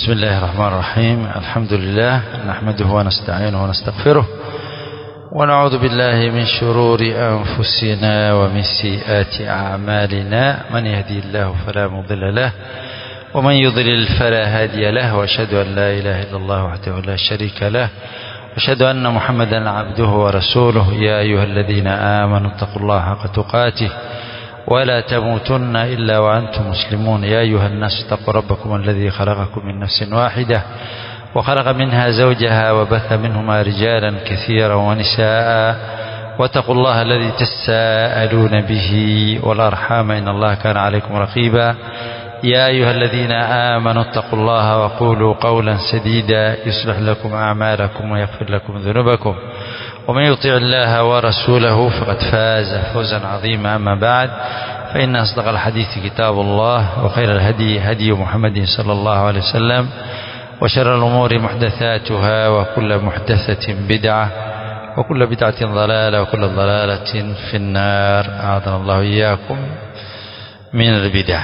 بسم الله الرحمن الرحيم. الحمد لله نحمده ونستعينه ونستغفره ونعوذ بالله من شرور أنفسنا ومن سيئات أعمالنا. من يهدي الله فلا مضل له ومن يضلل فلا هادي له، وأشهد أن لا إله إلا الله وحده لا شريك له، وأشهد أن محمدا عبده ورسوله. يا أيها الذين آمنوا اتقوا الله حق تقاته ولا تموتن إلا وأنتم مسلمون. يا أيها الناس اتقوا ربكم الذي خلقكم من نفس واحدة وخلق منها زوجها وبث منهما رجالا كثيرا ونساء، واتقوا الله الذي تساءلون به والأرحام إن الله كان عليكم رقيبا. يا أيها الذين آمنوا اتقوا الله وقولوا قولا سديدا يصلح لكم أعمالكم ويغفر لكم ذنوبكم، ومن يطع الله ورسوله فقد فاز فوزا عظيما. أما بعد، فإن أصدق الحديث كتاب الله، وخير الهدي هدي محمد صلى الله عليه وسلم، وشر الأمور محدثاتها، وكل محدثة بدعة، وكل بدعة ضلالة، وكل ضلالة في النار. أعاذنا الله إياكم من البدع.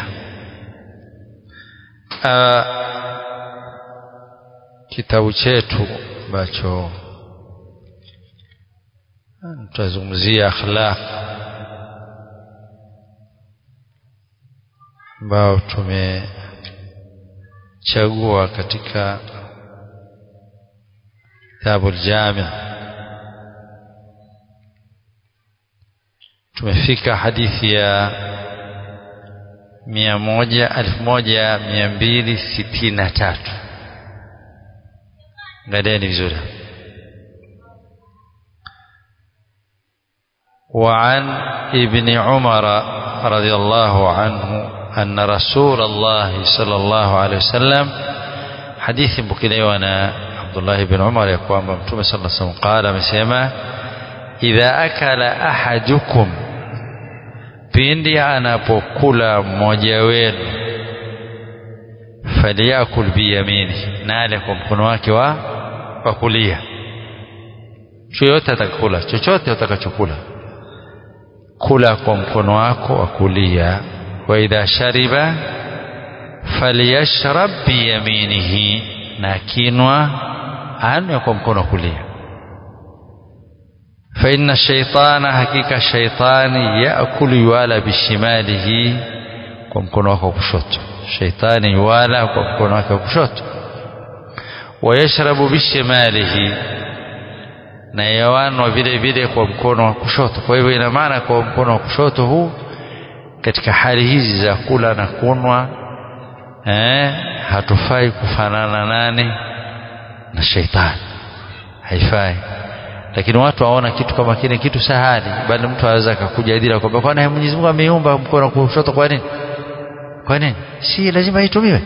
Kitabu chetu ambacho tutazungumzia akhlaq, ambao tumechagua katika kitabu al-Jami'. Tumefika hadithi ya 1263. Ngalieni vizuri. وعن ابن عمر رضي الله عنه أن رسول الله صلى الله عليه وسلم، حديث بكليوانا عبد الله بن عمر يقوم بمتوم صلى الله عليه وسلم قال مسيما: إذا أكل أحدكم، pindi anapokula mmoja wenu, faliyakul biyamini, nale kwa mkono wake wa kulia. Chochote atakula, chochote utakachokula, kula kwa mkono wako wa kulia. Wa idha shariba faliyashrab biyaminihi, na kinwa anywe kwa mkono wa kulia. Fa inna shaytana, hakika shaytani, yaakulu yuwala bishimalihi, kwa mkono wake wa kushoto. Shaytani yuwala kwa mkono wake wa kushoto. Wa yashrabu bishimalihi, na yawanwa vile vile kwa mkono wa kushoto. Kwa hivyo ina maana kwa mkono wa kushoto huu, katika hali hizi za kula na kunwa, hatufai kufanana nani? Na shaytani, haifai. Lakini watu waona kitu kama kile kitu sahali, bali mtu anaweza akakujadili kwamba kwa nini Mwenyezi Mungu ameumba mkono wa kushoto? Kwa nini? Kwa nini si lazima itumiwe?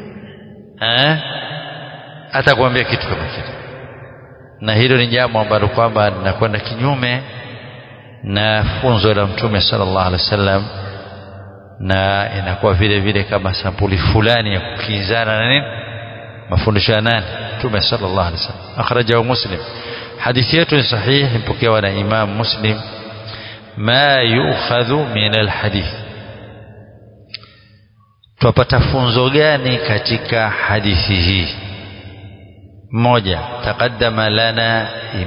Atakwambia kitu kama kile, na hilo ni jambo ambalo kwamba linakwenda kinyume na funzo la Mtume sallallahu alaihi wasallam, na inakuwa vile vile kama sampuli fulani ya kukinzana na nini? Mafundisho ya nani? Mtume sallallahu alaihi wasallam. Akhrajahu Muslim. Hadithi yetu ni sahihi, imepokewa na Imam Muslim. Ma yu'khadhu min alhadith, tupata funzo gani katika hadithi hii? Moja, taqaddama lana,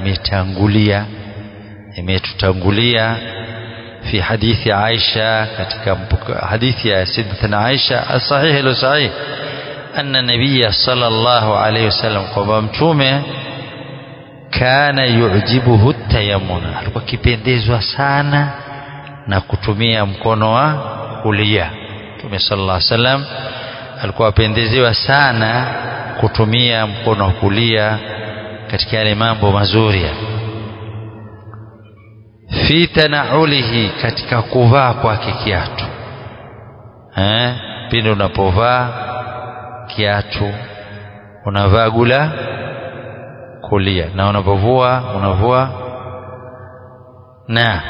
imetutangulia fi hadithi Aisha, katika hadithi ya Sayyidatuna Aisha as-sahih al-sahih, anna nabiyya sallallahu alayhi wasallam, kwamba mtume kana yu'jibuhu at-tayammun, alikuwa kipendezwa sana na kutumia mkono wa kulia. Mtume sallallahu alayhi wasallam alikuwa apendezewa sana kutumia mkono wa kulia katika yale mambo mazuri. Fi tanaulihi, katika kuvaa kwake kiatu. Pindi unapovaa kiatu unavaa gula kulia, na unapovua unavua na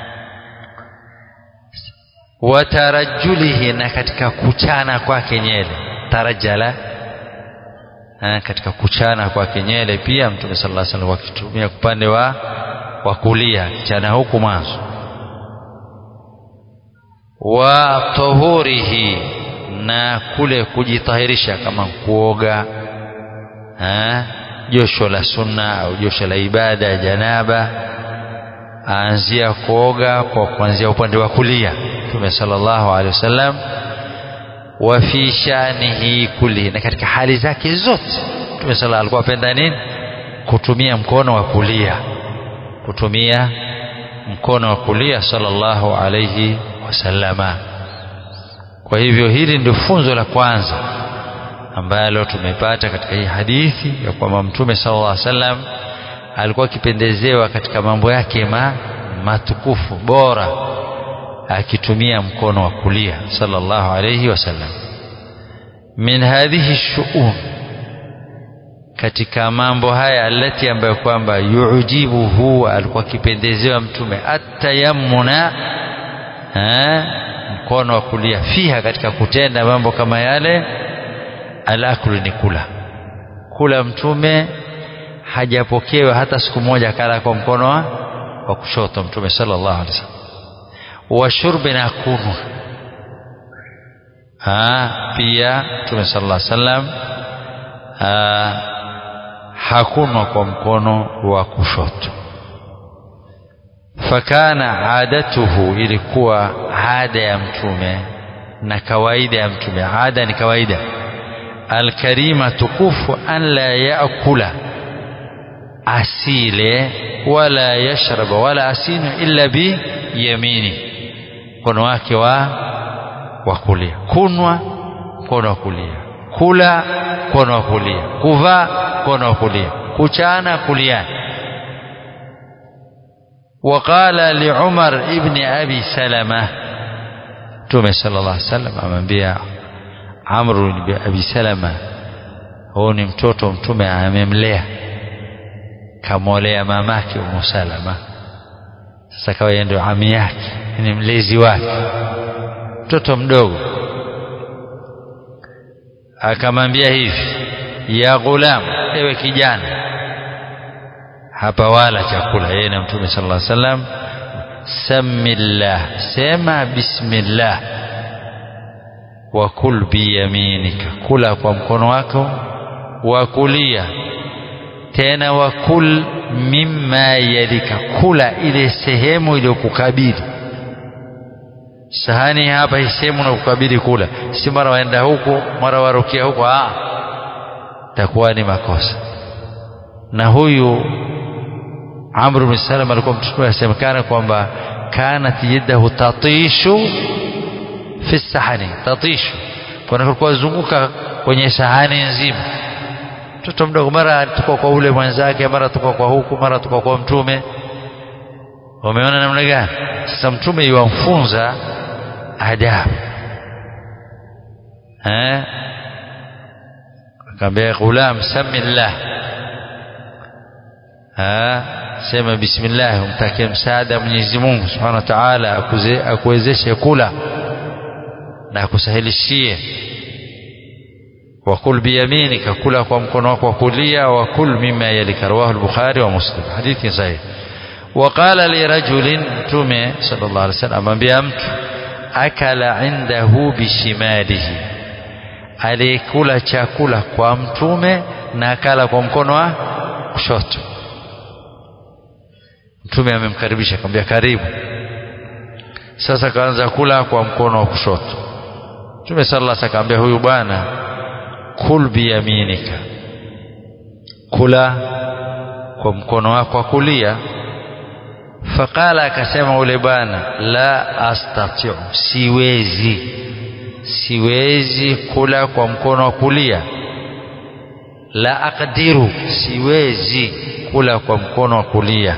watarajulihi, na katika kuchana kwake nyele. Tarajala, katika kuchana kwake nyele pia Mtume sallallahu alaihi wasallam wakitumia upande wa kulia, chana huku mwanzo. Wa tuhurihi, na kule kujitahirisha kama kuoga, josho la sunna au josho la ibada ya janaba, aanzia kuoga kwa kuanzia upande wa kulia Mtume sallallahu alaihi wasallam. Wa fi shanihi kulli, na katika hali zake zote Mtume sallallahu alikuwa apenda nini? Kutumia mkono wa kulia, kutumia mkono wa kulia sallallahu alaihi wasallama. Kwa hivyo hili ndio funzo la kwanza ambalo tumepata katika hii hadithi ya kwamba Mtume sallallahu alaihi wasallam alikuwa akipendezewa katika mambo yake matukufu bora akitumia mkono wa kulia sallallahu alaihi wasallam. Min hadhihi shu'un, katika mambo haya alati ambayo kwamba yujibuhu, alikuwa akipendezewa Mtume atayammuna, mkono wa kulia, fiha, katika kutenda mambo kama yale. Alakulu ni kula. Mtume hajapokewa hata siku moja kala kwa mkono wa kushoto Mtume sallallahu alaihi wasallam. Wa shurbi, na kunwa pia Mtume sallallahu alaihi wasallam hakunwa kwa mkono wa kushoto. Fakana adatuhu, ilikuwa ada ya Mtume na kawaida ya Mtume. Ada ni kawaida, alkarima tukufu, an la yaakula, asile, wala yashraba, wala asinu illa bi yamini, mkono wake wa kulia. Kunwa mkono wa kulia, kula mkono wa kulia, kuvaa mkono wa kulia, kuchana kuliani. Waqala li Umar ibn Abi Salama, Mtume sallallahu alaihi wasallam amwambia Amr ibn Abi Salama, huyo ni mtoto Mtume amemlea, kamolea mamake Ummu Salama. Sasa kawa yeye ndio ami yake, ni mlezi wake, mtoto mdogo. Akamwambia hivi, ya ghulam, ewe kijana, hapa wala chakula. Yeye na Mtume sallallahu alaihi wasallam, samillah, sema bismillah, wa kul biyaminika, kula kwa mkono wako wa kulia, tena wa kul mimma yalika, kula ile sehemu iliyokukabili. Sahani hapa hii sehemu na kukabili kula, si mara waenda huko mara warukia huko, takuwa ni makosa. Na huyu Amr ibn Salam alikuwa mtume, asemekana kwamba kanat yadahu tatishu fi sahani, tatishu, kwa alikuwa zunguka kwenye sahani nzima. Mtoto mdogo, mara tuko kwa ule mwenzake, mara tuko kwa huku, mara tuko kwa Mtume. Umeona namna gani? Sasa Mtume yuamfunza adabu, akamwambia ghulam, samillah, sema bismillah, umtakie msaada Mwenyezi Mungu Subhanahu wa Ta'ala akuwezeshe kula na akusahilishie. Wa kul biyaminika, kula kwa mkono wako wa kulia, wa kul mimma yalika, rawahu al-Bukhari wa Muslim, hadithi sahih. Wa qala li rajulin, Mtume sallallahu alaihi wasallam amwambia mtu, akala indahu bishimalihi, alikula chakula kwa Mtume na akala kwa mkono wa kushoto. Mtume amemkaribisha, akamwambia karibu. Sasa kaanza kula kwa mkono wa kushoto. Mtume sallallahu alaihi wasallam akamwambia huyu bwana, kul biyaminika, kula kwa mkono wako wa kulia. Faqala, akasema ule bwana, la astati'u, siwezi kula kwa mkono wa kulia. La aqdiru, siwezi kula kwa mkono wa kulia.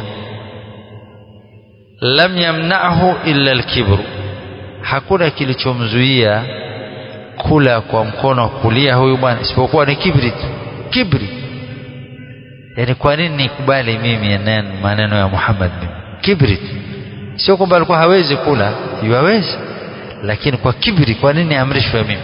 Lam yamna'hu illa al-kibru, hakuna kilichomzuia kula kwa mkono wa kulia huyu bwana isipokuwa ni kibri. Yani kwa nini nikubali mimi maneno ya Muhammad? Kibri. Sio kwamba alikuwa hawezi kula, hawezi, lakini kwa kibri, kwa nini amrishwe mimi?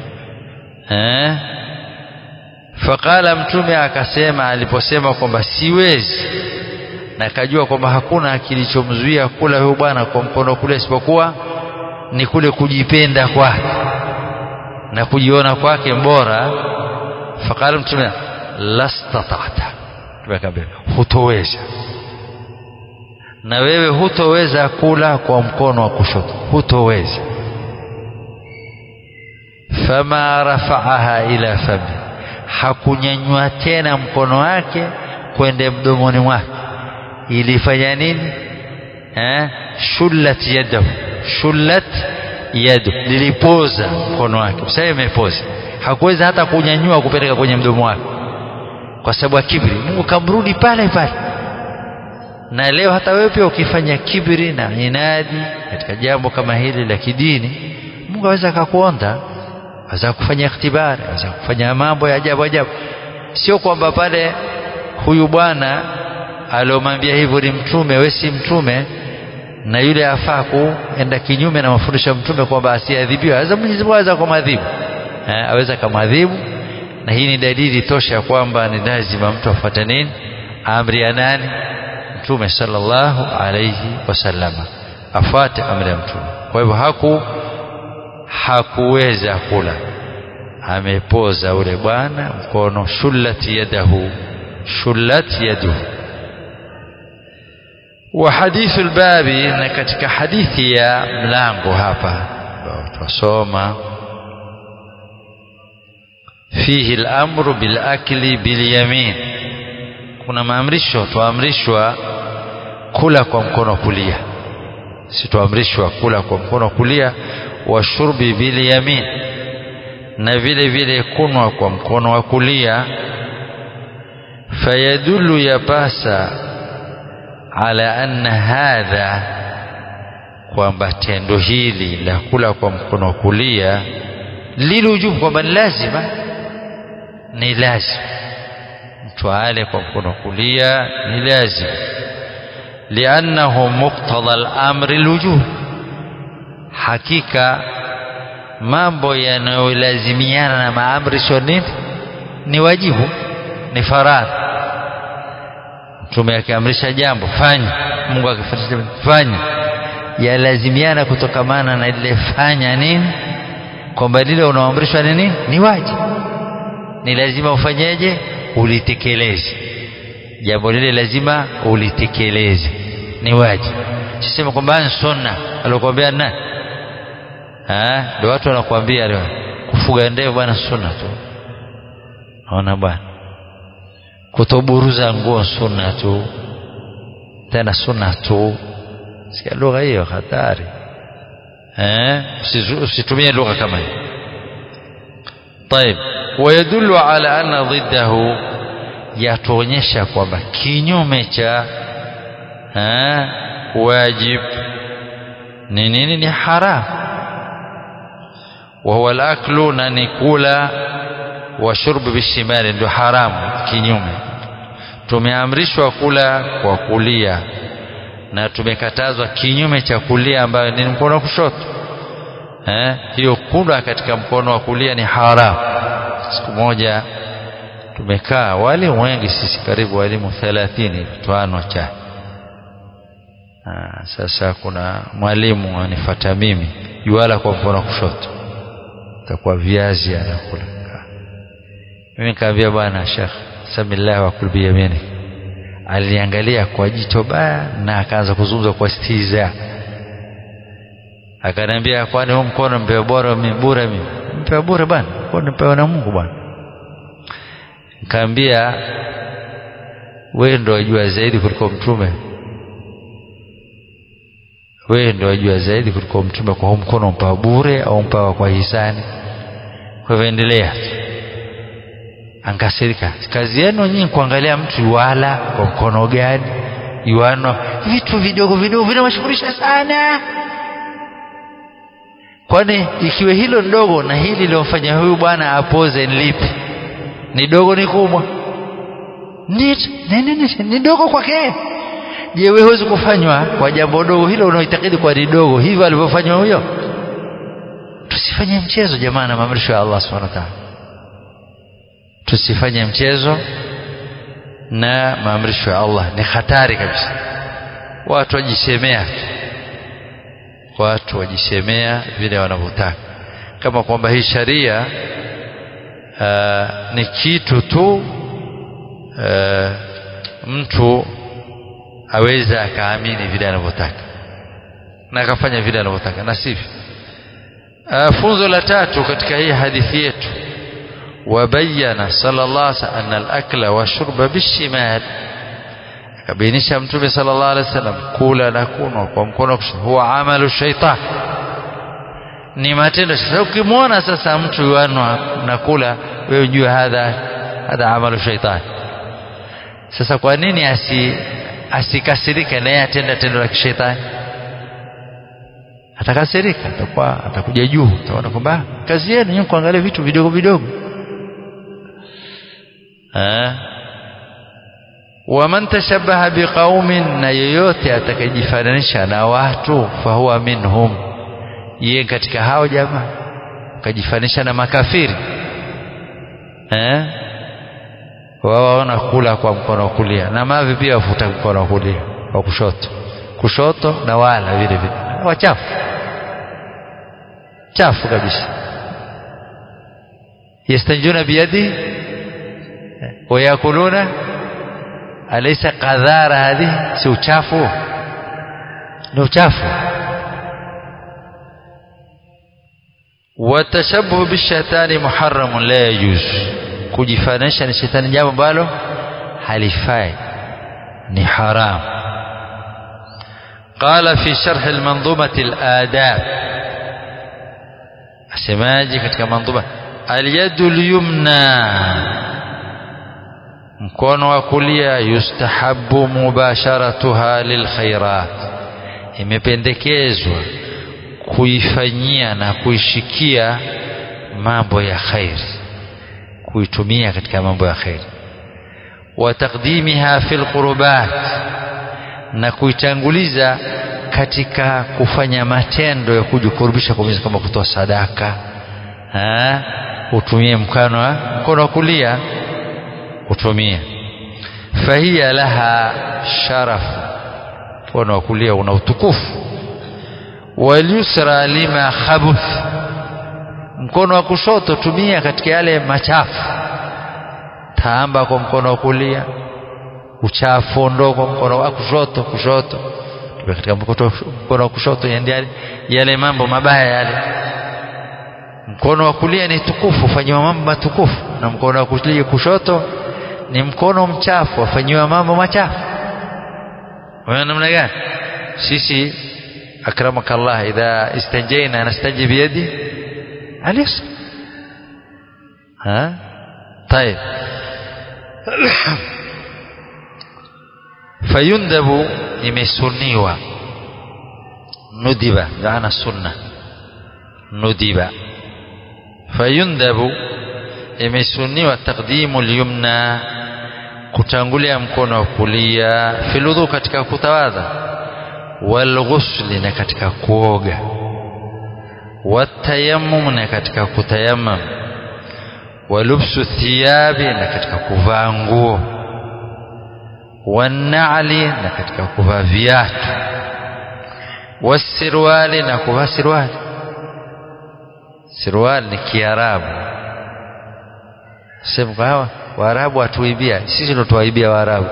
Faqala, Mtume akasema, aliposema kwamba siwezi, na kajua kwamba hakuna kilichomzuia kula huyu bwana kwa mkono kule isipokuwa ni kule kujipenda kwake na kujiona kwake bora, faqala mtume lastata'ta, tumekwambia hutoweza. Na wewe hutoweza kula kwa mkono wa kushoto, hutoweza. Fama rafa'aha ila fami, hakunyanyua tena mkono wake kwenda mdomoni mwake. Ilifanya nini? Shullat yadahu, shullat yadu, lilipoza mkono wake. Sasa imepoza, hakuweza hata kunyanyua kupeleka kwenye mdomo wake kwa sababu ya kibri. Mungu kamrudi pale pale. Na leo hata wewe pia ukifanya kibri na inadi katika jambo kama hili la kidini, Mungu aweza akakuonda, aweza kufanya ikhtibari, aweza kufanya mambo ya ajabu ajabu. Sio kwamba pale huyu bwana aliyomwambia hivyo ni mtume, wewe si mtume, na yule afaa kuenda kinyume na mafundisho ya mtume kwamba asiadhibiwe. Aweza Mwenyezi Mungu aweza kumwadhibu, aweza kumwadhibu. Na hii ni dalili tosha kwamba ni lazima mtu afuate nini? Amri ya nani? Mtume sallallahu alayhi wasallama, afuate amri ya mtume. Kwa hivyo hakuweza kula, amepoza ule bwana mkono. Shullat yadahu, shullat yaduhu. Wa hadithu albabi, na katika hadithi ya mlango hapa tusoma, fihi al-amru bil akli bil yamin, kuna maamrisho, tuamrishwa kula kwa mkono wa kulia, si tuamrishwa kula kwa mkono wa kulia. Wa shurbi bil yamin, na vile vile kunwa kwa mkono wa kulia. Fayadullu, yapasa, ala anna hadha, kwamba tendo hili la kula kwa mkono wa kulia lilujubu, kwamba lazima, ni lazima mtu ale kwa mkono wa kulia, ni lazima. Liannahu muqtada al-amri al-wujub, hakika mambo yanayolazimiana na maamrisho ni wajibu, ni faradhi. Mtume akiamrisha jambo fanya, Mungu akifundisha fanya, yalazimiana kutokamana na ile fanya nini, kwamba lile unaoamrishwa nini ni wajibu, ni lazima ufanyeje? Ulitekeleze jambo lile, lazima ulitekeleze, ni wajibu. Sisema kwamba ni sunna. Alikwambia nani? Ndio watu wanakuambia leo kufuga ndevu bwana sunna tu. Naona bwana, kutoburuza nguo sunna tu, tena sunna tu. Sikia lugha hiyo hatari. Usitumie lugha kama hiyo. طيب, ويدل على أن ضده, yatuonyesha kwamba kinyume cha wajib ni nini? Ni haram. wa huwa al-aklu, na ni kula. Wa shurbu bishimali, ndio haramu, kinyume. Tumeamrishwa kula kwa kulia na tumekatazwa kinyume cha kulia, ambayo ni mkono wa kushoto. Hiyo kula katika mkono wa kulia ni haramu. Siku moja tumekaa walimu wengi sisi, karibu walimu 30 tuano cha. Sasa kuna mwalimu anifuata mimi, yuala kwa mkono wa kushoto, takuwa viazi anakula. Mimi nikamwambia bwana Sheikh, samillah wa kul bi yamini. Aliangalia kwa jicho baya na akaanza kuzungumza kwa stiza. Akaniambia, kwani huu mkono mpewa bora mimi? Bora mimi? Mpewa bora bwana, mkono mpewa na Mungu bwana. Nikamwambia, wewe ndio unajua zaidi kuliko mtume. Wewe ndio unajua zaidi kuliko mtume kwa huu mkono mpewa bure au mpewa kwa hisani. Kwa hivyo endelea. Ankasirika, kazi yenu nyinyi kuangalia mtu wala kwa mkono gani, yuano vitu vidogo vidogo vinawashughulisha sana. Kwani ikiwa hilo ndogo na hili lilofanya huyu bwana apoze ni lipi? Ni dogo ni kubwa? Ni dogo kwake. Je, wewe huwezi kufanywa kwa jambo dogo hilo unaoitakidi kwa ni dogo hivyo alivyofanywa huyo? Tusifanye mchezo jamani na maamrisho ya Allah Subhanahu wa ta'ala. Tusifanye mchezo na maamrisho ya Allah, ni hatari kabisa. Watu wajisemea vile wanavyotaka. kama kwamba hii sharia ni kitu tu mtu aweza akaamini vile anavyotaka na akafanya vile anavyotaka, na sivyo. Funzo la tatu katika hii hadithi yetu, wabayana sallallahu alaihi wasallam anna al-akla wa shurba bishimal, akabainisha mtume sallallahu alaihi wasallam kula na kunywa kwa mkono huwa amalu shaitan, ni matendo. Sasa ukimwona sasa mtu yuanwa na kula, wewe unjue hadha amalu shaitan. Sasa kwa nini asikasirika naye atenda tendo la kishetani? Atakasirika, atakuja juu, utaona kwamba kazi yenu ni kuangalia vitu vidogo vidogo. Waman tashabbaha biqaumin, na yoyote atakayejifananisha na watu, fahuwa minhum, yeye katika hao jamaa. Kajifananisha na makafiri, wao wanakula kwa mkono wa kulia, na mavi pia wafuta mkono wa kulia, wa kushoto na wala vile vile wachafu chafu kabisa. Yastanjuna biyadi wa yakuluna, alaysa qadhara hadhi, si uchafu? Ni uchafu. Watashabbuh bishaitani muharramun la yajuz, kujifananisha na shetani jambo ambalo halifai, ni haram. قال في شرح المنظومة الآداب، asemaje katika manzuma, al-yadu al-yumna, mkono wa kulia, yustahabbu mubasharatuha lilkhairat, imependekezwa kuifanyia na kuishikia mambo ya khairi, kuitumia katika mambo ya khairi. Wa taqdimiha fil qurbat, na kuitanguliza katika kufanya matendo ya kujikurubisha kwa Mwenyezi Mungu, kama kutoa sadaka, utumie mkono wa kulia, utumie. Fahiya laha sharaf, mkono wa kulia una utukufu. Wal yusra lima khabuth, mkono wa kushoto tumia katika yale machafu. Taamba kwa mkono wa kulia, uchafu ndogo mkono wa kushoto katika mkono wa kushoto, yale mambo mabaya yale. Mkono wa kulia ni tukufu, fanywa mambo matukufu, na mkono wa kulia kushoto ni mkono mchafu, afanywa mambo machafu. Wewe namna gani? Sisi akramakallah, idha istanjayna nastaji biyadi al-yusra. طيب. fayundabu, imesuniwa, nudiba maana sunna, nudiba. Fayundabu, imesuniwa, taqdimu al-yumna, kutangulia mkono wa kulia, filudhu, katika kutawadha, walghusli, na katika kuoga, watayammum, na katika kutayammam, walubsu thiyabi, na katika kuvaa nguo, wan'ali, na katika kuvaa viatu, wasirwali, na kuvaa sirwali. Sirwali ni Kiarabu. Sema hawa Waarabu watuibia, sisi ndio tuwaibia Waarabu.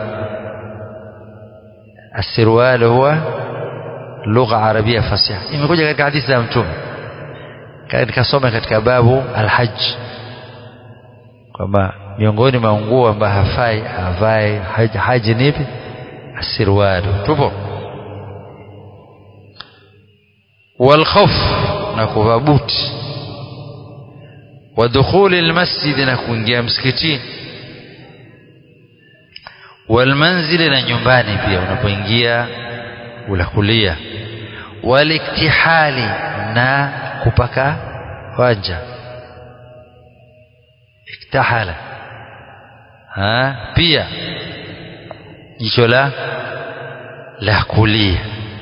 Asirwali huwa lugha arabia fasiha, imekuja katika hadithi za Mtume, katika soma katika babu al-hajj, kwamba miongoni mwa nguo ambazo hafai avae haji ni ipi? Asirwali. Tupo. Wal khuf, na kuvaa buti, wa dukhuli al-masjid, na kuingia msikitini, wal manzili, na nyumbani pia unapoingia ulakulia, wal iktihali, na kupaka wanja, iktahala, pia jicho la kulia.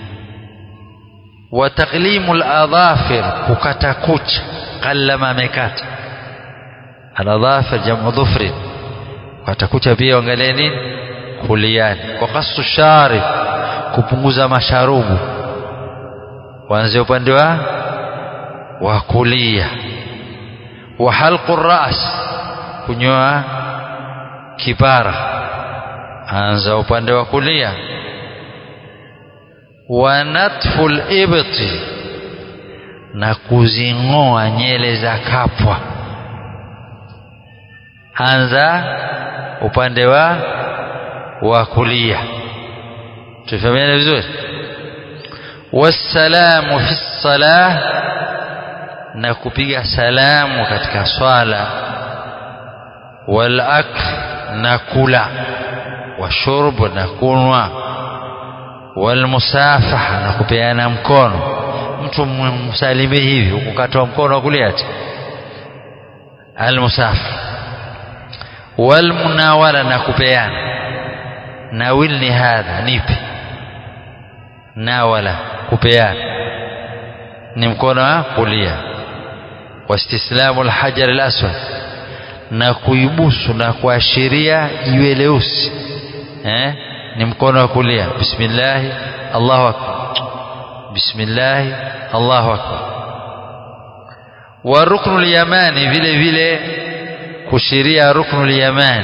Wa taqlimu al-adhafir, kukata kucha, qallama, amekata. Al-adhafir jamu dhufri, kukata kucha pia angalia nini? Kuliani. Wa qassu sharib, kupunguza masharubu, kuanzia upande wa kulia wa halqu ras, kunyoa kipara, anza upande wa kulia. Wa natful ibti, na kuzingoa nyele za kapwa, anza upande wa kulia. Tufahamiana vizuri. Wassalamu fi salah, na kupiga salamu katika swala. Wal akl, na kula. Washurb, na kunwa. Wal musafaha, na kupeana mkono. Mtu msalimie hivi ukukatoa mkono wa kulia ati al musafaha. Wal munawala, na kupeana. Nawilni hadha, nipi. Nawala, kupeana, ni mkono wa kulia. Wastislamu alhajar alaswad, na kuibusu na kuashiria jiwe leusi, ni mkono wa kulia. Bismillah, Allahu akbar, bismillah, Allahu akbar. Wa ruknul yamani, vile vile kushiria ruknul yamani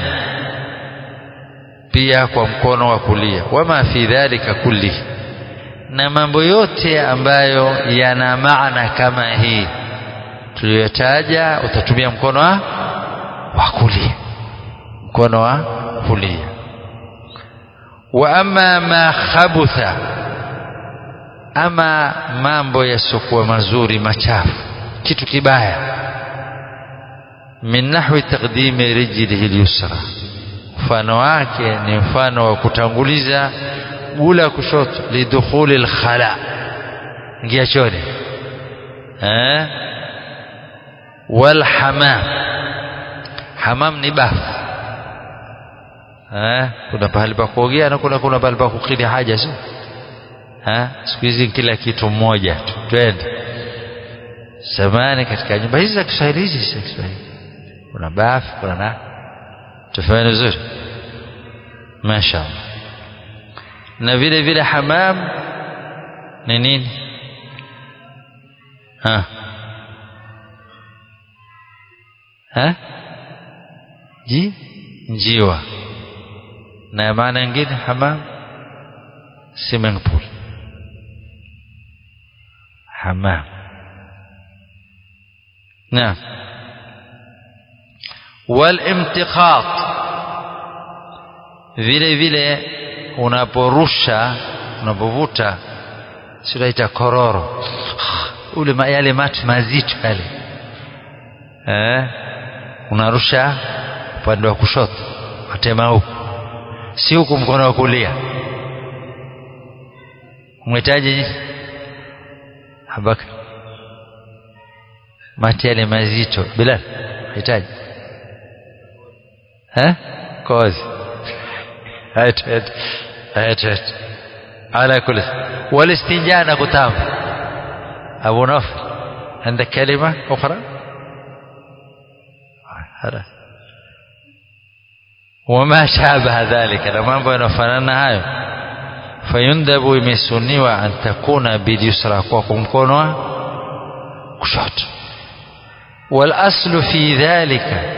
pia kwa mkono wa kulia. Wama fi dhalika kulli, na mambo yote ambayo yana maana kama hii tuliyotaja, utatumia mkono wa kulia, mkono wa kulia. Wa amma ma khabutha, ama mambo yasiokuwa mazuri, machafu, kitu kibaya. Min nahwi taqdimi rijlihi al-yusra, mfano wake ni mfano wa kutanguliza gula kushoto. Lidukhuli al-khala, ingia chooni. Wal hamam, hamam ni bafu. Kuna pahali pa kuogea na kuna pahali pa kukidhi haja, sio? Siku hizi kila kitu mmoja tu. Twende zamani katika nyumba hizi za Kiswahili, hizi za Kiswahili kuna bafu, kuna tufanye vizuri, mashaallah. Na vile vile hamam ni nini? Njiwa. Na maana nyingine hamam, swimming pool, hamam. Naam. Wal imtiqat, vile vile unaporusha, unapovuta, sio ita kororo, ule yale mati mazito yale, unarusha upande wa kushoto, atema huko, si huko mkono wa kulia. Umetaje habaka mati yale mazito bila hitaji kozi هات على كل. والاستنجاء كتاب. أبو نوف عندك كلمة أخرى؟ وما شابه ذلك لما بنفننا هاي فيندب يمسني أن تكون باليسرى وكمكونها كشوت. والأصل في ذلك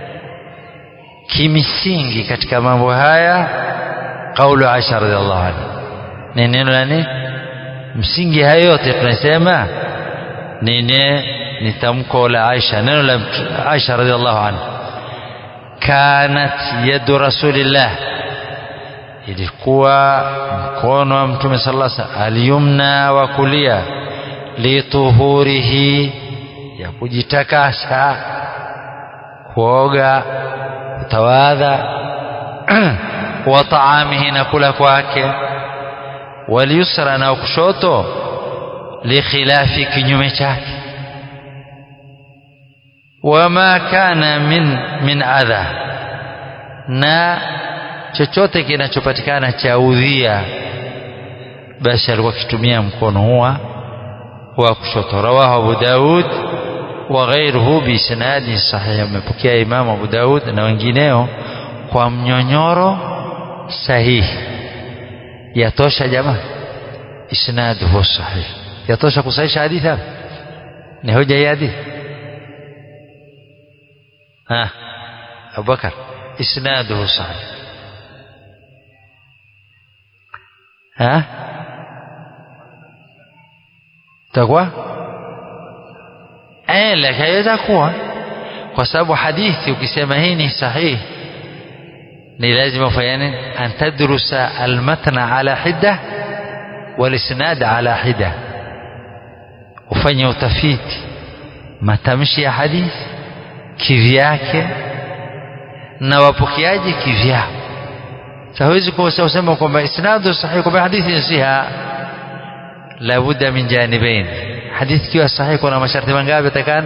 kimisingi katika mambo haya kaulu Aisha radhiallahu anha. Ni neno la nini? Msingi hayo yote tunasema ni tamko la Aisha. Neno la Aisha radhiallahu anha, kanat yadu rasulillah, ilikuwa mkono wa Mtume sallallahu alaihi wasallam, alyumna wa kulia, lituhurihi, ya kujitakasa, kuoga, kutawadha, wa taamihi, na kula kwake, wal-yusra, na kushoto, li khilafi, kinyume chake, wama kana min adha, na chochote kinachopatikana cha udhia, basi alikuwa kitumia mkono huwa wa kushoto. Rawahu Abu Daud wa ghairuhu bi sanadi sahih. Amepokea Imam Abu Daud na wengineo kwa mnyonyoro sahihi. Yatosha jamaa, isnaduhu sahih, yatosha kusahisha hadithi. Ni hoja ya hadithi. أبو بكر إسناده صحيح تقوى لك هيدا kuwa kwa sababu hadithi ukisema hii ni sahihi ni lazima ufanye an tadrusa almatna ala hidda walisnad ala hidda ufanye utafiti matamshi ya hadithi kivyake na wapokeaji kivyao. Hawezi kusema kwamba isnadu sahihi kwa hadithi nsiha la budda min janibain. Hadithi kiwa sahihi kuna masharti mangapi yatakana?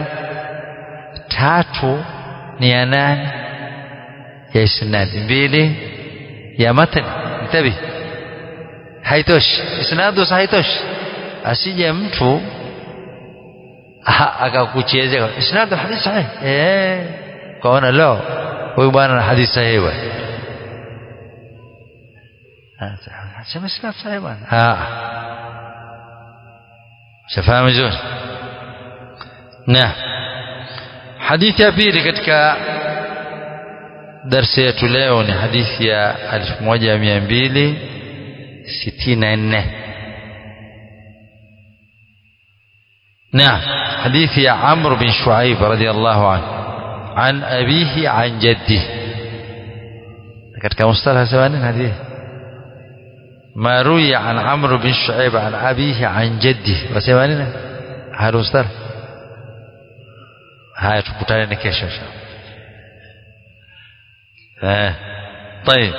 3 ni ya nani? Ya isnad, 2 ya matan. Intabi haitoshi isnadu haitoshi, asije mtu akakuchezea isnadu hadithi sahihi kaona leo huyu bwana hadithi sahihi bwana sema isnad sahihi bwana shafahamu vizuri. Na hadithi ya pili katika darasa yetu leo ni hadithi ya 1264. نعم حديث يا عمرو بن شعيب رضي الله عنه عن أبيه عن جده. katika mustalah sawani hadithi ما روي عن عمرو بن شعيب عن أبيه عن جده وسوانينا هذا mustalah haya tukutane kesho طيب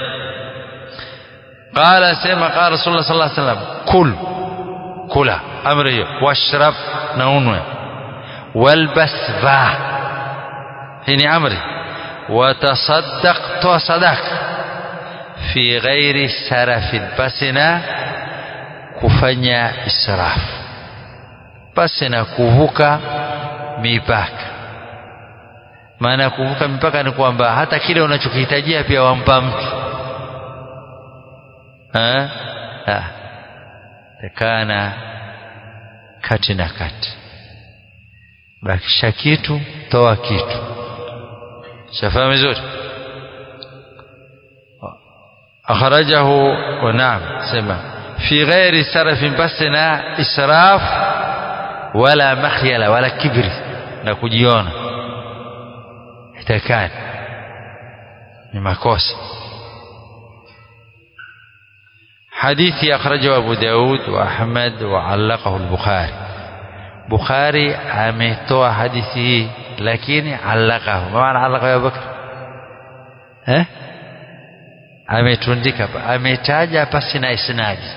قال سيما قال رسول الله صلى الله عليه وسلم كلا أمره واشرب نونوه والبس فاه هنا أمره وتصدق تصدق في غير سرف بسنا كفنيا إسراف بسنا kuvuka mipaka. Maana kuvuka mipaka ni kwamba hata kile unachokihitajia pia wampa mtu takana kati na kati, bakisha kitu toa kitu. shafahamu vizuri. akhrajahu wa naam sema fi ghairi sarafin basna israf wala makhyala wala kibri na kujiona itakani ni makosa. حديث أخرجه أبو داود وأحمد وعلقه البخاري. بخاري أمتوى حديثه لكن علقه. ما معنى علقه يا بكر؟ ametundika ametaja pasi na isnadi.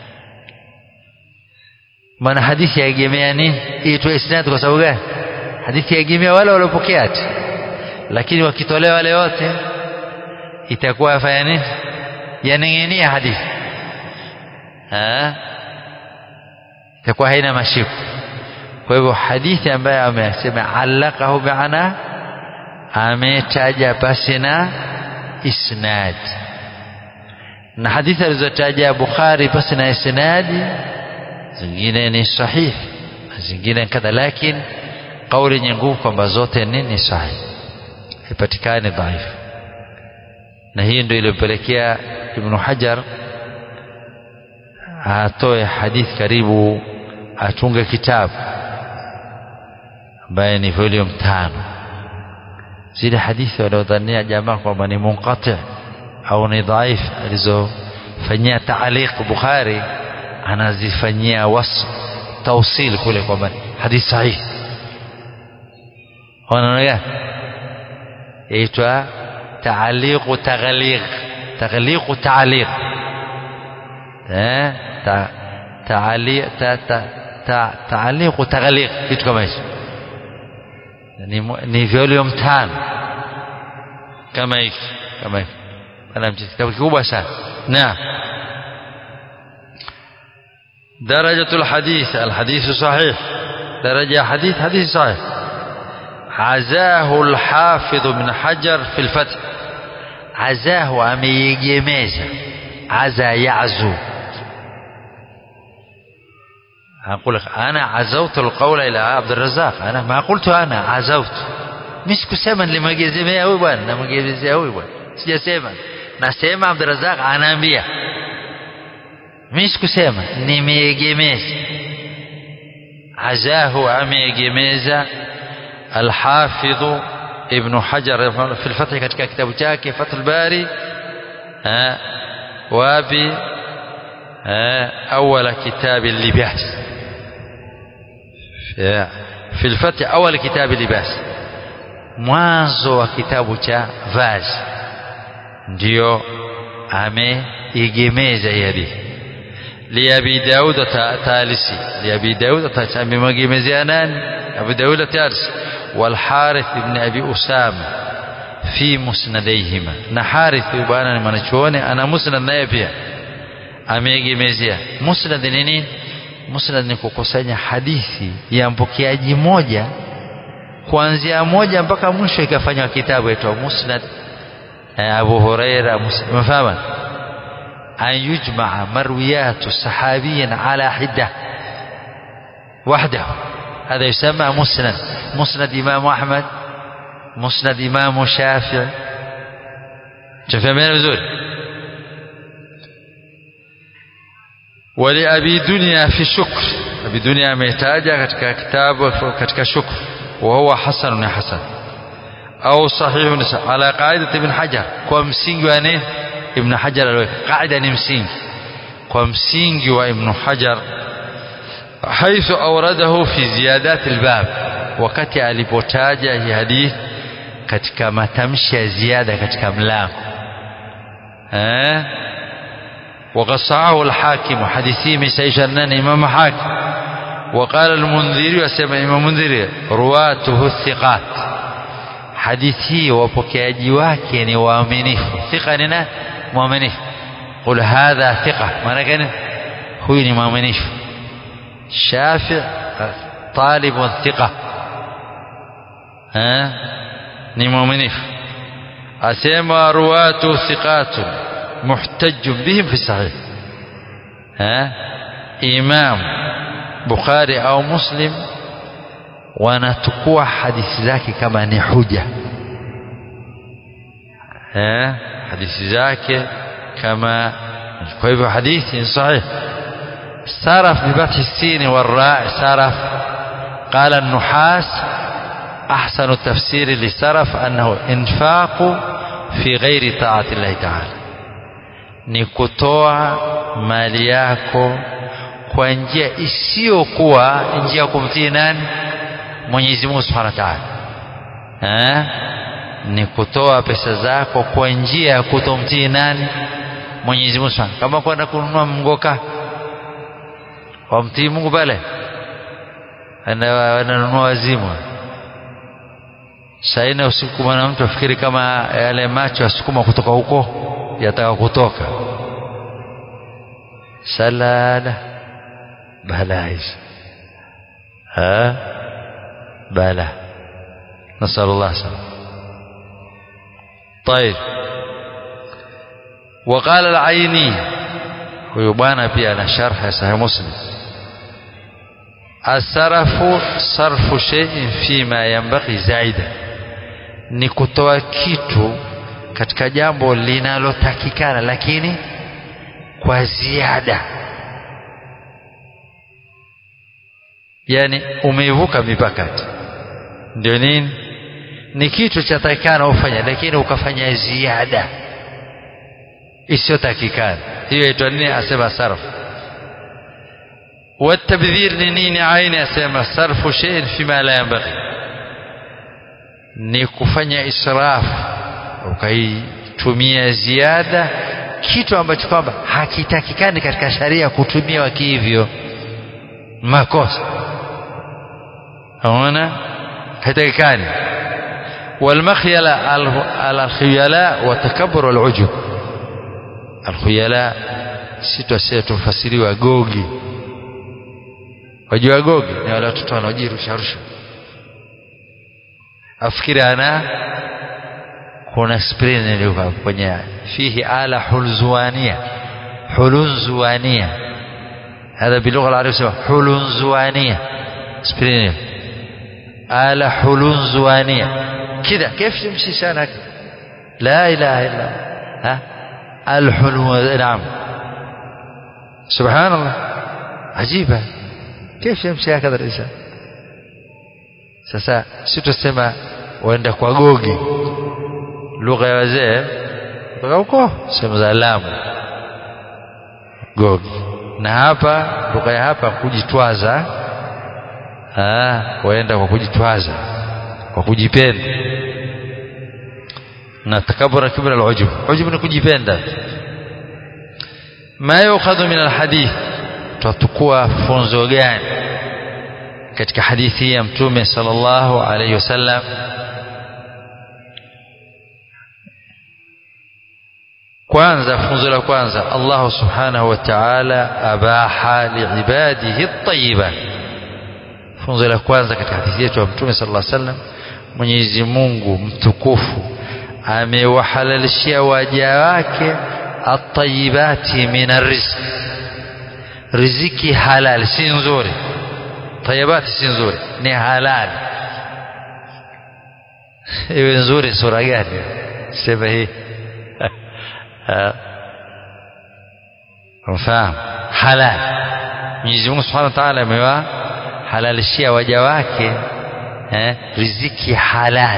Maana hadithi yaegemea nini iitwe isnad? Kwa sababu gani? Hadithi yaegemea wale waliopokea, lakini wakitolewa wale wote itakuwa yafanya nini? Yanengenia hadithi itakuwa haina mashiko. Kwa hivyo hadithi ambayo amesema allaqahu bi'ana ametaja pasi na isnad, na hadithi alizotaja Bukhari pasi na isnadi zingine ni sahihi zingine kadha, lakini kauli yenye nguvu kwamba zote ni sahihi, ipatikane dhaifu. Na hii ndio iliyopelekea Ibn Hajar atoe hadithi karibu atunge kitabu ambaye ni volume 5. zile hadithi waliodhania jamaa kwamba ni munqati au ni dhaif alizofanyia taaliq Bukhari anazifanyia wasf tawsil kule kwamba hadithi sahihi. Unaona aitwa taaliq taghliq taghliq taaliq taaliq taghliq kitu kama hicho, ni volume 5 kama hiki ana kitabu kikubwa sana. Na درجة الحديث الحديث صحيح درجة حديث صحيح. عزاه الحافظ بن حجر في الفتح. عزاه أميجميزا عزا يعزو. أقول لك أنا عزوت القول إلى عبد الرزاق، أنا ما قلت أنا عزوت، mimi sikusema nilimwegezea huyu bwana namwegezea huyu bwana sijasema nasema Abdurrazzaq anaambia mimi sikusema nimeegemeza azahu ameegemeza al-Hafidh Ibn Hajar fi al-Fath katika kitabu chake Fath al-Bari wapi أول كتاب اللباس في الفتح أول كتاب اللباس mwanzo wa kitabu cha vazi ndio ameigemeza hadithi liabi Daud Talisi liabi Daud amemgemezea nani Abu Daud Talisi wal Harith ibn Abi Usama fi musnadayhima na Harith bwana ni mwanachuoni ana musnad naye pia ameegemezea. Musnad ni nini? Musnad ni kukusanya hadithi ya mpokeaji moja kuanzia moja mpaka mwisho ikafanywa kitabu aitwa Musnad Abu Huraira mfahamu an yujma'a marwiyatu sahabiyin ala hidda wahdahu هذا يسمى مسند مسند إمام أحمد مسند إمام الشافعي تفهمين بزول ولأبي دنيا في شكر أبي دنيا محتاجة كتاب كتك شكر وهو حسن حسن أو صحيح على قاعدة ابن حجر كمسينج وانه ابن حجر قاعدة نمسينج كمسينج وابن حجر حيث أورده في زيادات الباب wakati alipotaja hii hadithi katika matamshi ya ziada katika mlango وقصعه الحاكم حديثي مسيشنن امام حاكم وقال المنذري وسمع امام منذري رواته الثقات حديثي وpokeaji wake ni waaminifu thika ni nani muaminifu قل هذا ثقه maana gani huyu ni muaminifu شافع طالب ثقه ni muaminifu asema ruwatu thiqatu محتج بهم في الصحيح إمام بخاري أو مسلم ونتقوى حديث ذاك كما نحجة حديث ذاك كما كيف حديث صحيح صرف بفتح السين والراء صرف قال النحاس أحسن التفسير لصرف أنه إنفاق في غير طاعة الله تعالى ni kutoa mali yako kwa njia isiyokuwa njia ya kumtii nani Mwenyezi Mungu Subhanahu wa Ta'ala ni kutoa pesa zako kwa njia ya kutomtii nani Mwenyezi Mungu Subhanahu kama kwenda kununua mgoka wamtii Mungu pale ananunua wazimu saina usikuma na mtu afikiri kama yale macho asukuma kutoka huko yataka kutoka salala balais bala نسأل الله السلامة طيب وقال العيني ويبانا بيانا شرح صحيح مسلم الصرف صرف شيء فيما ينبغي زائدا ni kutoa kitu katika jambo linalotakikana lakini kwa ziada yani umeivuka mipakati ndio nini ni kitu cha takikana ufanya lakini ukafanya ziada isiyotakikana hiyo inaitwa nini asema sarf والتبذير nini aina asema sarfu shay'in fima la yanbaghi ni kufanya israf ukaitumia ziada kitu ambacho kwamba hakitakikani katika sharia kutumia hivyo makosa unaona hatakikani والمخيلة على الخيلاء وتكبر والعجب الخيلاء situ fasiriwa gogi wajua gogi ni wale watoto wanaojirusha rusha afikiri ana kuna spring ile kwenye fihi ala hulunzuania هذا باللغة العربية hulunzuania spring ala hulunzuania كذا كيف يمشي لسانك لا إله إلا الله الحلو نعم سبحان الله عجيبة كيف يمشي هكذا الإنسان sasa situsema waenda kwa gogi lugha ya wazee kutoka huko sema za Lamu gogi na hapa lugha ya hapa kujitwaza waenda kwa kujitwaza kwa kujipenda na takabura kibra al-ujub ujub ni kujipenda ma yukhadhu min al-hadith tutukua funzo gani katika hadithi ya mtume sallallahu alayhi wasallam kwanza funzo la kwanza Allah subhanahu wa ta'ala abaha liibadihi at-tayyiba funzo la kwanza katika hadithi yetu ya mtume sallallahu alayhi wasallam Mwenyezi Mungu mtukufu amewahalalishia waja wake at-tayyibati min ar-rizq riziki halal si nzuri tayyibati si nzuri ni halal iwe nzuri sura gani sema hii mfahamu halal Mwenyezi Mungu Subhanahu wa Ta'ala amewahalalishia waja wake riziki halal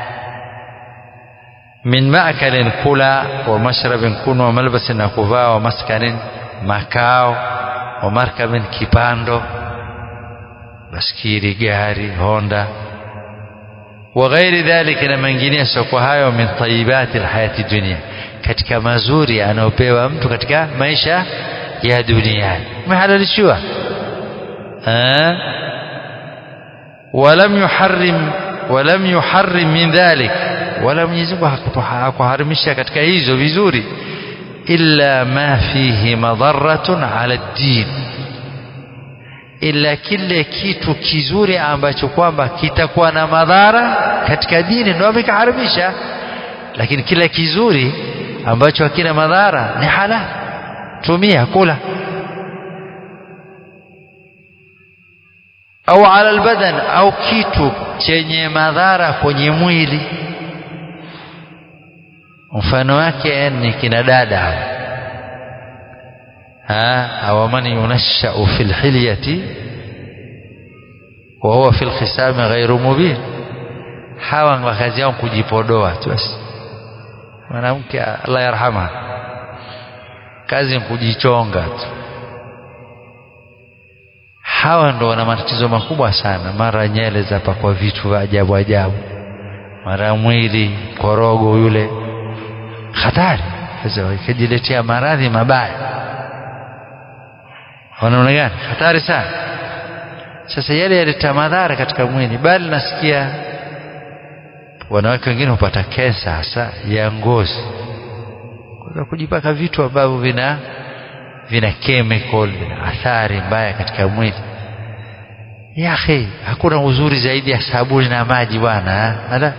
min ma'kalin kula wa mashrabin kunwa wa malbasin na kuvaa wa maskanin makao wa markabin kipando baskiri gari honda wa ghairi dhalika na mengineyo kwa hayo min tayyibati alhayati dunya katika mazuri anayopewa mtu katika maisha ya dunia mahalalishiwa ولم يحرم من ذلك ولا Mwenyezi Mungu hakuharamisha katika hizo vizuri illa ma fihi madarratun ala ad-din illa kile kitu kizuri ambacho kwamba kitakuwa na madhara katika dini ndio amekaharamisha lakini kile kizuri ambacho hakina madhara ni halal tumia kula au ala albadan au kitu chenye madhara kwenye mwili mfano wake ni kina dada au man yunashau fil hilyati wa huwa fil khisam ghairu mubin hawa wakazi yao kujipodoa tu basi mwanamke Allah yarhama kazi kujichonga tu hawa ndo wana matatizo makubwa sana mara nyele za pakwa vitu vya ajabu ajabu mara mwili korogo yule hatari sasa ikijiletea maradhi mabaya wanaona gani hatari sana sasa yale yaleta madhara katika mwili bali nasikia wanawake wengine hupata kansa hasa ya ngozi kwa kujipaka vitu ambavyo vina chemical vina athari mbaya katika mwili ya akhi hakuna uzuri zaidi ya sabuni na maji bwana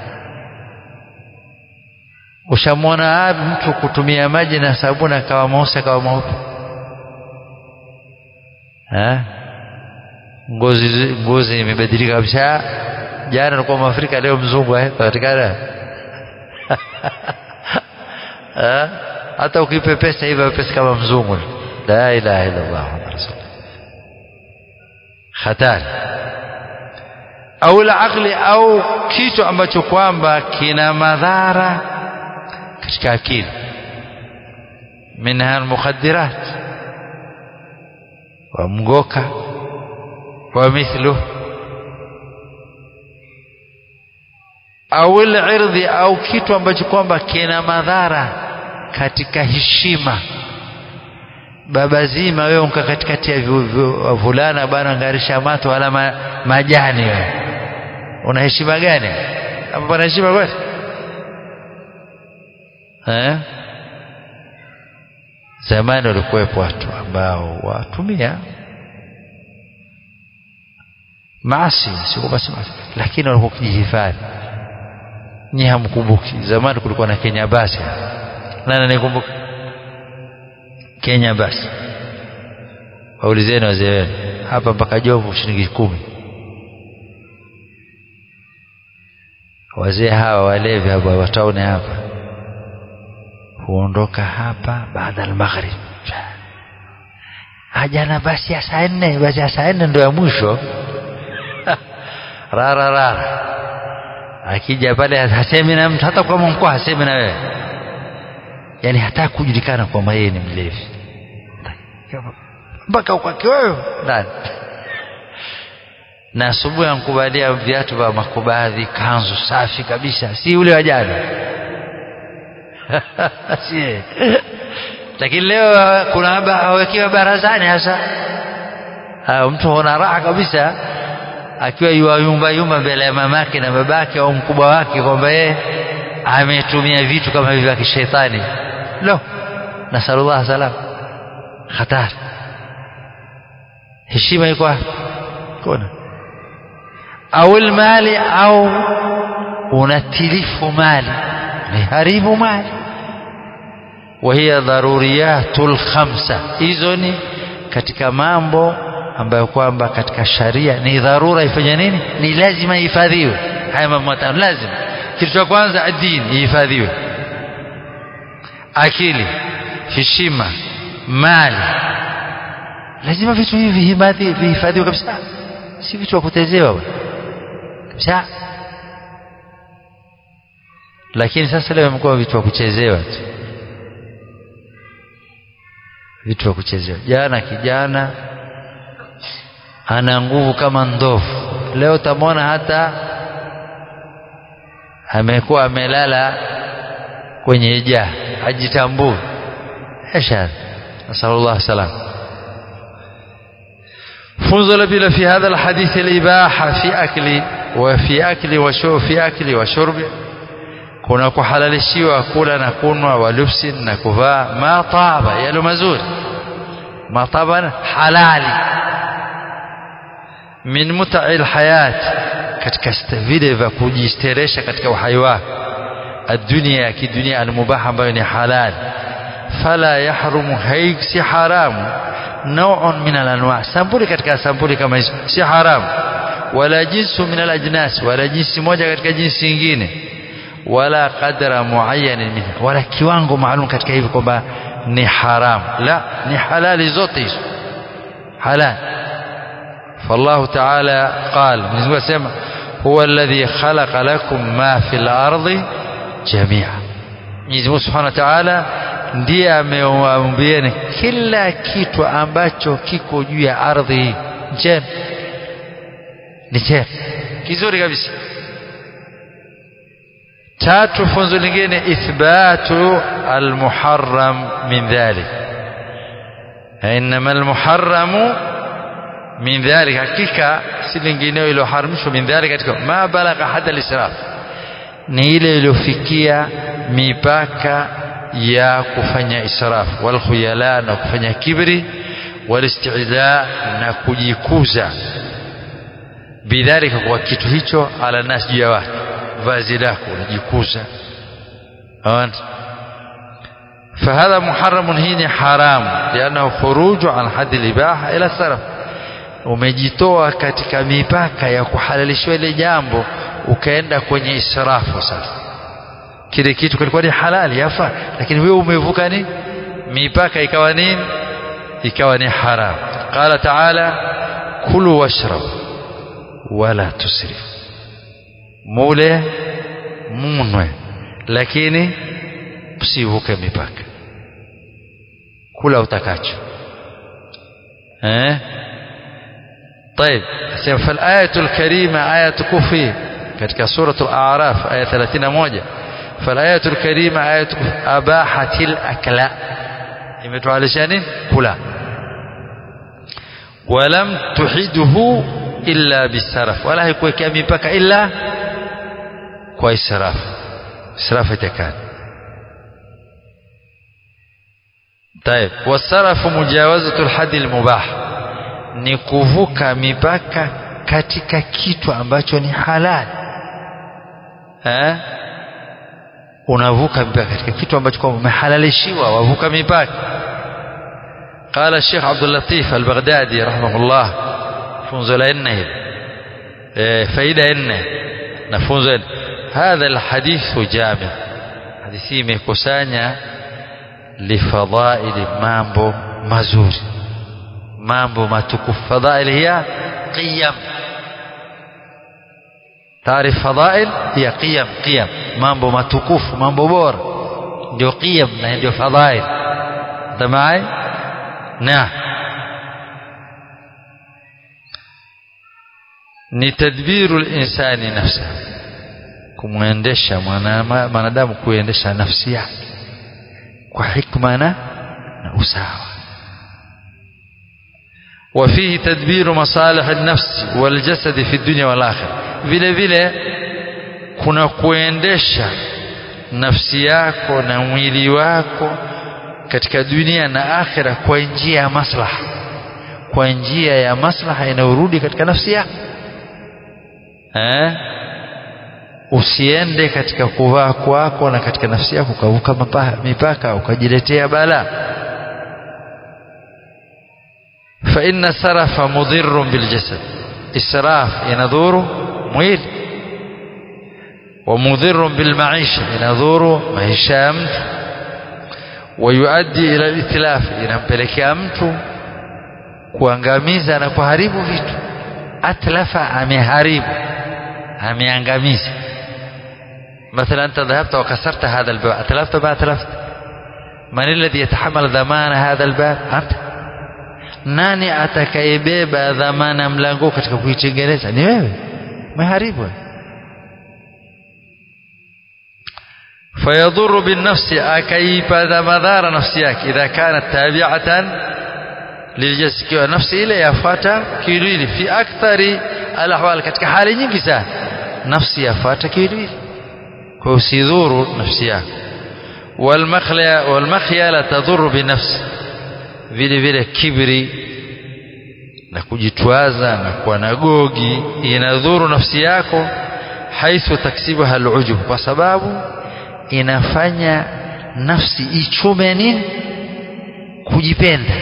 ushamwona mtu kutumia maji na sabuni akawa mweusi akawa mweupe ngozi imebadilika kabisa jana alikuwa Mwafrika leo mzungu katika hata ukipepesa hivi pesa kama mzungu la ilaha illa Allah rasul hatari au al-aqli au kitu ambacho kwamba kina madhara katika akili minha al-mukhaddirat wa mgoka wa mithlu au al-irdhi au kitu ambacho kwamba kina madhara katika heshima baba zima wewe unka katikati ya vulana bana ngarisha mato wala majani wewe una heshima gani hapo pana heshima kweli zamani walikuwepo watu ambao watumia maasi sio basi lakini walikuwa kujihifadhi ni hamkumbuki zamani kulikuwa na Kenya basi nani anikumbuka Kenya basi waulizeni wazee wenu hapa mpaka Jovu shilingi 10 wazee hawa walevi hapa wataone hapa huondoka hapa baada al-maghrib ajana basi ya saa 4 basi ya saa 4 ndio ya mwisho rara akija pale hasemi na mtu hata kama mko hasemi na wewe yani hata kujulikana kwamba yeye ni mlevi mpaka kwake wewe ndani na asubuhi ankubalia viatu vya makubadhi kanzu safi kabisa si ule wa jana si lakini leo kuna awekiwa barazani hasa mtu hona raha kabisa akiwa yumba mbele ya mamake na babake au mkubwa wake kwamba yeye ametumia vitu kama hivi vya kishetani nasallallahu salam hatari heshima iko kuna au mali au unatilifu mali ni haribu mali وهي ضروريات الخمسه hizo ni katika mambo ambayo kwamba katika sharia ni dharura ifanye nini ni lazima ihifadhiwe haya mambo matano lazima kitu cha kwanza dini ihifadhiwe akili heshima mali lazima vitu hivi vihifadhiwe kabisa si vitu vya kutezewa kabisa lakini sasa leo imekuwa vitu vya kuchezewa tu vitu vya kuchezewa jana kijana ana nguvu kama ndovu leo tamona hata amekuwa amelala kwenye jaa hajitambui ashar nasallallahu salam funzo la bila fi hadha alhadith alibaha fi akli wa fi akli wa fi akli wa shurbi kuna kuhalalishiwa kula na kunwa wa lubsi na kuvaa ma taba yalo mazuri ma taba halali min muta'i alhayat katika vile vya kujisteresha katika uhai wako الدنيا كدنيا المباحه ambayo ni halal fala yahrumu si haramu نوع من الانواع sampuli katika sampuli kama hizo si haramu wala jinsu min alajnas wala jinsi moja katika jinsi nyingine wala qadra muayyan minha wala kiwango maalum katika hivyo kwamba ni haramu la ni halali zote hizo halal فالله تعالى قال Mwenyezi asema huwa alladhi khalaqa lakum ma fil ardi jami'a Mwenyezi Mungu Subhanahu wa Ta'ala ndiye amewaumbieni kila kitu ambacho kiko juu ya ardhi njema ni njema kizuri kabisa tatu funzo lingine ithbatu almuharram min dhalik inma almuharramu min dhalik hakika si lingineo iliyoharamishwa min dhalik katika ma balagha hada al-israf ni ile iliyofikia mipaka ya kufanya israf wal khuyala na kufanya kibri wal isti'za na kujikuza bidhalika kwa kitu hicho ala nas juu ya watu vazi lako unajikuza فهذا محرم هنا حرام لانه خروج عن حد الاباحه الى السرف umejitoa katika mipaka ya kuhalalishwa ile jambo ukaenda kwenye israfu sasa kile kitu kilikuwa ni halali yafaa lakini wewe umevuka ni mipaka ikawa nini ikawa ni haram qala ta'ala kulu washrab wala tusrif mule munwe lakini usivuke mipaka kula utakacho طيب فالآية الكريمة آية كفي katika سورة الأعراف آية 31 فالآية الكريمة آية أباحة الأكل imetualisha nini kula ولم تحده إلا بالسرف ولا haikuwekea mipaka illa kwa israf israf itakan طيب والسرف مجاوزة الحد المباح ni kuvuka mipaka katika kitu ambacho ni halali unavuka mipaka katika kitu ambacho kwa umehalalishiwa wavuka mipaka قال الشيخ عبد اللطيف البغدادي رحمه الله funzo la nne faida nne na funzo هذا الحديث جامع hadithi imekusanya lifadhaili mambo mazuri mambo matukufu fadhail hiya qiyam taarif fadhail hiya qiyam mambo matukufu mambo bora ndio qiyam na ndio fadhail tamai na ni tadbiru al-insani nafsa kumwendesha mwanadamu kuendesha nafsi yake kwa hikma na usawa وفيه تدبير مصالح النفس والجسد في الدنيا والآخرة vile vile kuna kuendesha nafsi yako na mwili wako katika dunia na akhira kwa njia ya maslaha kwa njia ya maslaha inayorudi katika nafsi yako usiende katika kuvaa kwako na katika nafsi yako ukavuka mipaka ukajiletea bala fa inna sarafa mudhirrun bil jasad israf yanadhuru mwili wa mudhirrun bil maisha yanadhuru maisha ya mtu wa yuaddi ila al-itlaf inampelekea mtu kuangamiza na kuharibu vitu atlafa ameharibu ameangamiza مثلا أنت ذهبت وكسرت هذا الباب أتلفت ما أتلفت من الذي يتحمل ضمان هذا الباب أنت nani atakayebeba dhamana mlango katika kuitengeneza ni wewe umeharibu fayadhuru bin nafsi akaipa madhara nafsi yake idha kanat tabi'atan liljasdi wa nafsi ile yafuata kiwili fi akthari alahwal katika hali nyingi sana nafsi yafuata kiwili kwa usidhuru nafsi yako walmakhya tadhuru binafsi vile vile kibri na kujitwaza na kuwa na gogi inadhuru nafsi yako haithu taksibuha alujub kwa sababu inafanya nafsi ichume nini kujipenda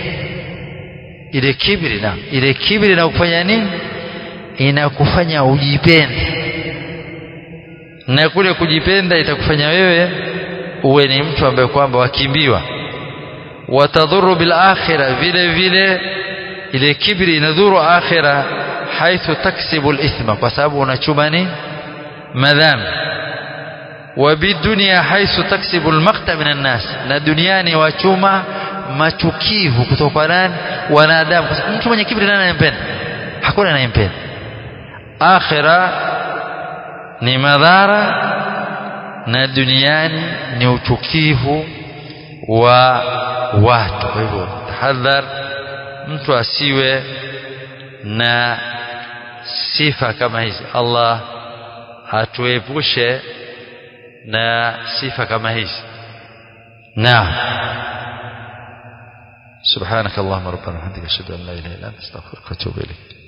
ile kibri na kufanya nini inakufanya ujipende na kule kujipenda itakufanya wewe uwe ni mtu ambaye kwamba wakimbiwa watadhuru bil akhirah vile vile ile kibri inadhuru akhirah haithu taksibu al ithma kwa sababu unachuma ni madhambi wa bidunya haithu taksibu al maqta min an-nas na duniani wachuma machukivu kutoka nani wanadamu mtu mwenye kibri nani anayempenda hakuna anayempenda akhirah ni madhara na duniani ni uchukivu wa watu kwa hivyo tahadhar mtu asiwe na sifa kama hizi Allah atuepushe na sifa kama hizi na subhanakallahumma rabbana wa bihamdika ashhadu an la ilaha illa anta astaghfiruka wa atubu ilayk